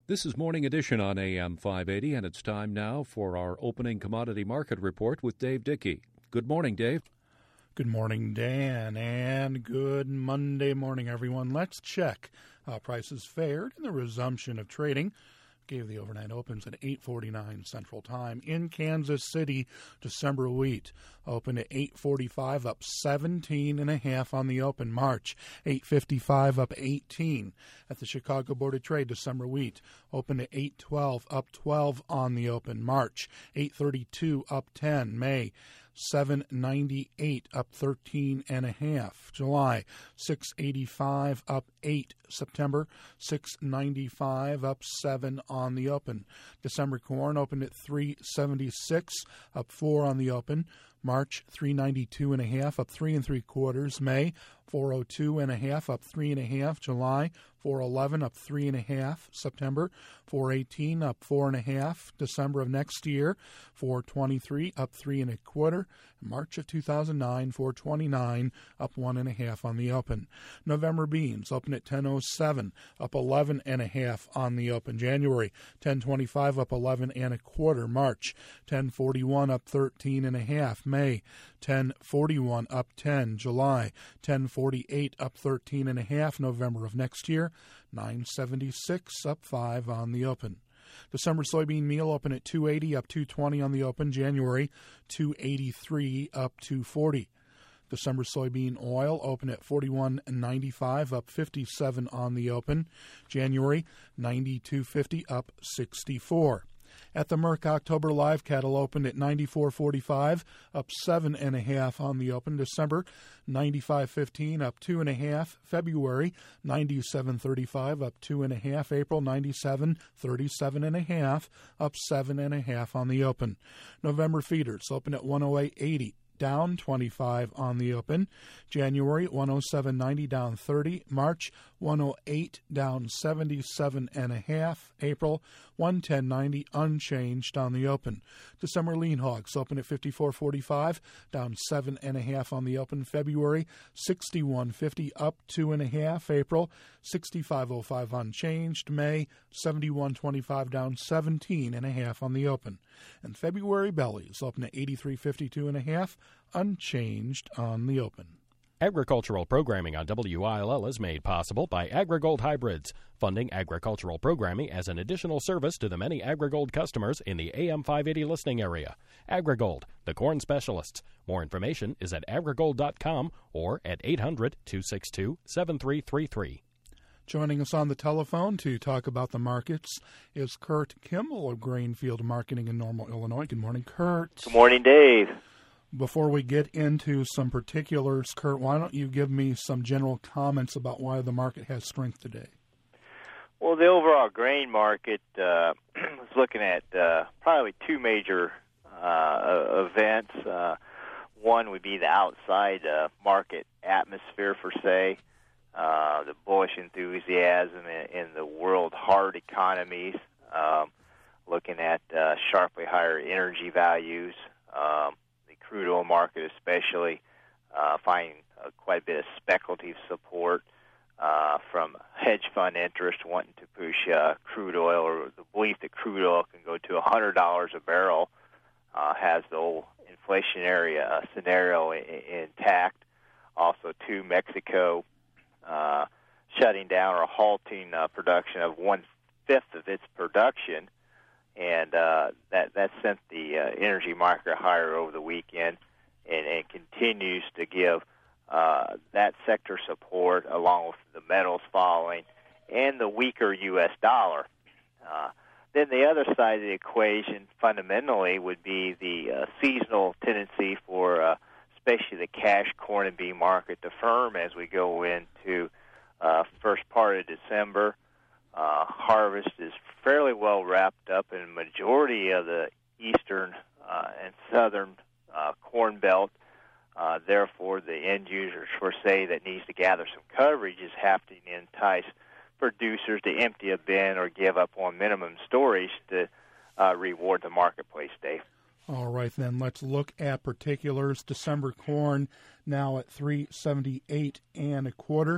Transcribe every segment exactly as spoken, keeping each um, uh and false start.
This is Morning Edition on A M five eighty, and it's time now for our opening commodity market report with Dave Dickey. Good morning, Dave. Good morning, Dan, and good Monday morning, everyone. Let's check how prices fared in the resumption of trading. Gave the overnight opens at eight forty-nine Central Time. In Kansas City, December wheat opened at eight forty-five, up seventeen and a half on the open. March, eight fifty-five, up eighteen. At the Chicago Board of Trade, December wheat opened at eight twelve, up twelve on the open. March, eight thirty-two, up ten. May, seven ninety-eight, up thirteen and a half. July, six eighty-five, up eight. September, six ninety-five, up seven on the open. December corn opened at three seventy-six, up four on the open. March, three ninety-two and a half, up three and three quarters. May, four oh two and a half, up three and a half. July, four eleven, up three and a half. September, four eighteen, up four and a half. December of next year, four twenty-three, up three and a quarter. March of two thousand nine, four twenty-nine, up one and a half on the open. November beans open at ten oh seven, up eleven and a half on the open. January, ten twenty-five, up eleven and a quarter. March, ten forty-one, up thirteen and a half. May, ten forty-one, up ten. July, ten forty-eight, up thirteen and a half. November of next year, nine seventy-six, up five on the open. December soybean meal open at two eighty, up two twenty on the open. January, two eighty-three, up two forty. December soybean oil open at forty-one ninety-five, up fifty-seven on the open. January, ninety-two fifty, up sixty-four. At the Merck October live cattle opened at ninety-four forty-five, up seven and a half on the open. December, ninety-five fifteen, up two and a half. February, ninety-seven thirty-five, up two and a half. April, ninety-seven thirty-seven and a half, up seven and a half on the open. November feeders open at one oh eight eighty. Down twenty-five on the open. January, one oh seven ninety, down thirty. March, one oh eight, down seventy-seven and a half. April, one ten ninety, unchanged on the open. December lean hogs open at fifty-four forty-five, down seven and a half on the open. February, sixty-one fifty, up two and a half. April, sixty-five oh five, unchanged. May, seventy-one twenty-five, down seventeen and a half on the open. And February bellies open at eighty-three fifty-two and a half, unchanged on the open. Agricultural programming on W I L L is made possible by AgriGold Hybrids, funding agricultural programming as an additional service to the many AgriGold customers in the A M five eighty listening area. AgriGold, the corn specialists. More information is at agrigold dot com or at eight hundred, two six two, seven three three three. Joining us on the telephone to talk about the markets is Kurt Kimball of Grainfield Marketing in Normal, Illinois. Good morning, Kurt. Good morning, Dave. Before we get into some particulars, Kurt, why don't you give me some general comments about why the market has strength today? Well, the overall grain market uh, was looking at uh, probably two major uh, events. Uh, one would be the outside uh, market atmosphere, per se, uh, the bullish enthusiasm in, in the world hard economies, um, looking at uh, sharply higher energy values, um, crude oil market especially, uh, finding uh, quite a bit of speculative support uh, from hedge fund interest wanting to push uh, crude oil, or the belief that crude oil can go to one hundred dollars a barrel uh, has the whole inflationary uh, scenario I- intact. Also, too, Mexico uh, shutting down or halting uh, production of one-fifth of its production, and uh, that that sent the uh, energy market higher over the weekend, and, and continues to give uh, that sector support, along with the metals falling and the weaker U S dollar. Uh, then the other side of the equation, fundamentally, would be the uh, seasonal tendency for, uh, especially the cash corn and bean market, to firm as we go into uh, first part of December. Uh, harvest is fairly well wrapped up in the majority of the eastern uh, and southern uh, corn belt. Uh, therefore, the end users, for say, that needs to gather some coverage is having to entice producers to empty a bin or give up on minimum storage to uh, reward the marketplace, Dave. All right, then let's look at particulars. December corn now at three seventy-eight and a quarter.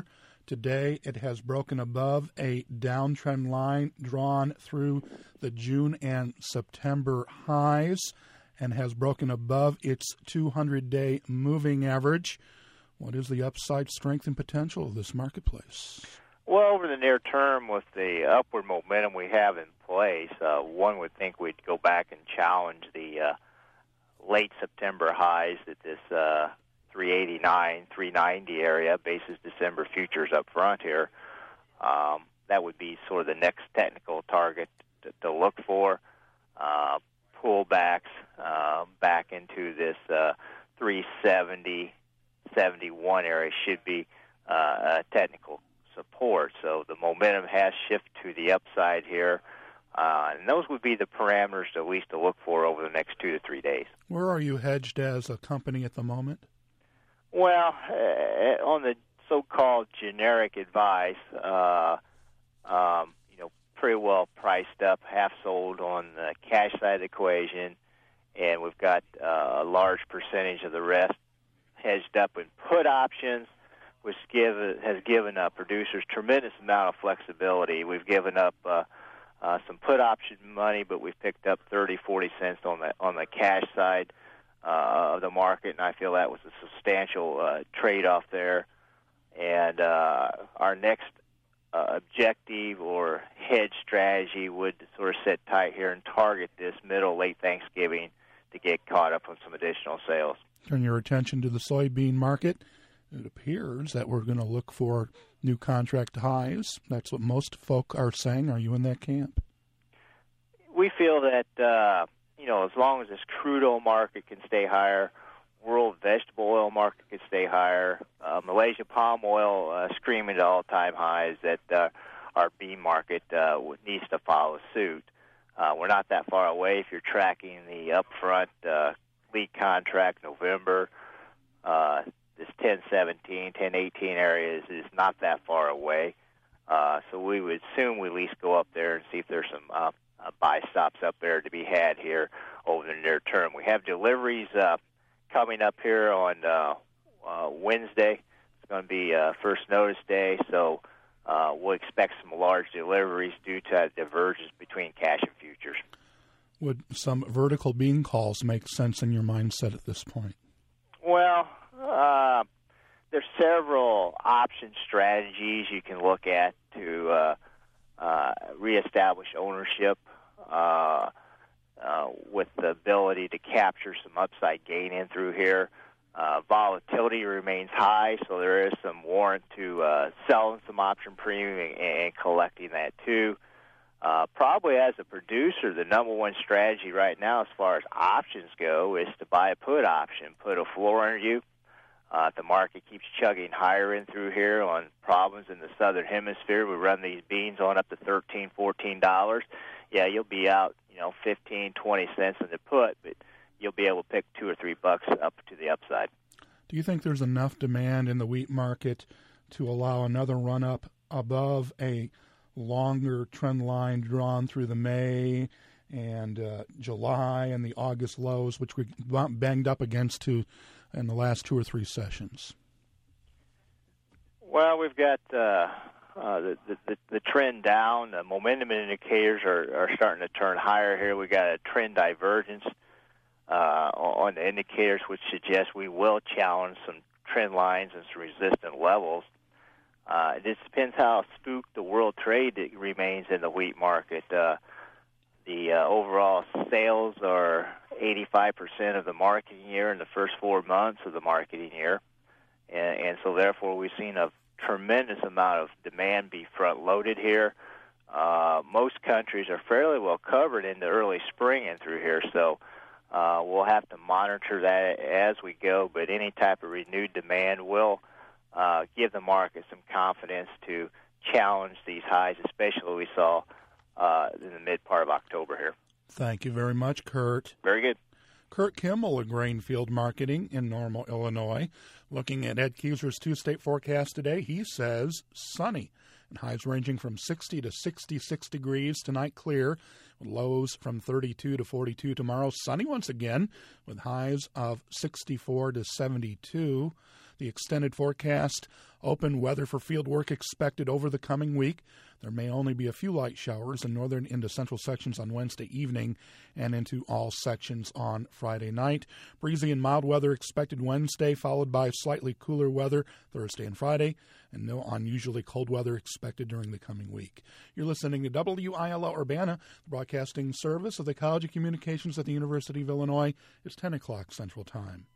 Today, it has broken above a downtrend line drawn through the June and September highs and has broken above its two hundred day moving average. What is the upside strength and potential of this marketplace? Well, over the near term, with the upward momentum we have in place, uh, one would think we'd go back and challenge the uh, late September highs at this uh, three eighty-nine, three ninety area, basis December futures up front here. Um, that would be sort of the next technical target to, to look for. Uh, pullbacks uh, back into this uh, three seventy, seventy-one area should be uh, a technical support. So the momentum has shifted to the upside here. Uh, and those would be the parameters at least to look for over the next two to three days. Where are you hedged as a company at the moment? Well, uh, on the so-called generic advice, uh, um, you know, pretty well priced up, half sold on the cash side of the equation, and we've got uh, a large percentage of the rest hedged up in put options, which give, has given uh, producers tremendous amount of flexibility. We've given up uh, uh, some put option money, but we've picked up thirty, forty cents on the on the cash side uh, of the market, and I feel that was a substantial uh, trade-off there. And uh, our next uh, objective or hedge strategy would sort of sit tight here and target this middle, late Thanksgiving to get caught up on some additional sales. Turn your attention to the soybean market. It appears that we're going to look for new contract highs. That's what most folk are saying. Are you in that camp? We feel that, uh, you know, as long as this crude oil market can stay higher, world vegetable oil market can stay higher, uh, Malaysia palm oil uh, screaming to all-time highs, that uh, our bean market uh, needs to follow suit. Uh, we're not that far away. If you're tracking the upfront uh, lead contract November, uh, this ten seventeen, ten eighteen area is, is not that far away. Uh, so we would assume we at least go up there and see if there's some uh, uh, buy stops up there to be had here over the near term. We have deliveries uh, coming up here on uh, uh, Wednesday. It's going to be uh, first notice day, so uh, we'll expect some large deliveries due to a divergence between cash and futures. Would some vertical bean calls make sense in your mindset at this point? Well, uh, there's several option strategies you can look at to uh, uh, reestablish ownership uh, uh, with the ability to capture some upside gain in through here. Uh, volatility remains high, so there is some warrant to uh, selling some option premium and, and collecting that too. Uh, probably as a producer, the number one strategy right now as far as options go is to buy a put option, put a floor under you. Uh, if the market keeps chugging higher in through here on problems in the southern hemisphere, we run these beans on up to thirteen dollars, fourteen dollars. Yeah, you'll be out, you know, fifteen, twenty cents in the put, but you'll be able to pick two or three bucks up to the upside. Do you think there's enough demand in the wheat market to allow another run-up above a longer trend line drawn through the May and uh, July and the August lows, which we banged up against to in the last two or three sessions? Well, we've got uh, uh, the, the the trend down. The momentum indicators are, are starting to turn higher here. We got a trend divergence uh, on the indicators, which suggests we will challenge some trend lines and some resistant levels. Uh, it just depends how spooked the world trade remains in the wheat market. Uh, the uh, overall sales are eighty-five percent of the marketing year in the first four months of the marketing year. And, and so, therefore, we've seen a tremendous amount of demand be front-loaded here. Uh, most countries are fairly well covered in the early spring and through here, so uh, we'll have to monitor that as we go. But any type of renewed demand will Uh, give the market some confidence to challenge these highs, especially what we saw uh, in the mid part of October here. Thank you very much, Kurt. Very good. Kurt Kimmel of Grainfield Marketing in Normal, Illinois. Looking at Ed Kieser's two-state forecast today, he says sunny and highs ranging from sixty to sixty-six degrees tonight, clear, with lows from thirty-two to forty-two tomorrow. Sunny once again with highs of sixty-four to seventy-two. The extended forecast Open weather for field work expected over the coming week. There may only be a few light showers in northern into central sections on Wednesday evening and into all sections on Friday night. Breezy and mild weather expected Wednesday, followed by slightly cooler weather Thursday and Friday, and no unusually cold weather expected during the coming week. You're listening to W I L L Urbana, the broadcasting service of the College of Communications at the University of Illinois. It's ten o'clock Central Time.